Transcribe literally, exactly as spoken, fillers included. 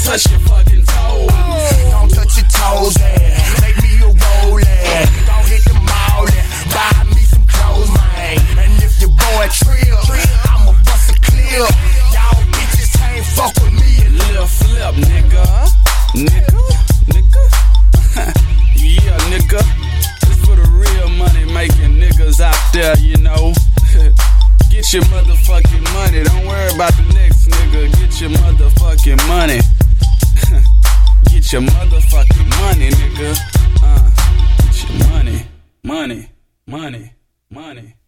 touch your fucking toes. Don't touch your toes, man. Make me a rollin'. Don't hit the mall and buy me some clothes, man. And if your boy trill, I'ma bust a clear. Y'all bitches can't fuck with me. Lil' flip, nigga. Nigga, nigga. Yeah, nigga. This for the real money making niggas out there, you know. Get your motherfucking money. Don't worry about the next nigga. Get your motherfucking money. Get your motherfucking money, nigga. Uh, get your money, money, money, money.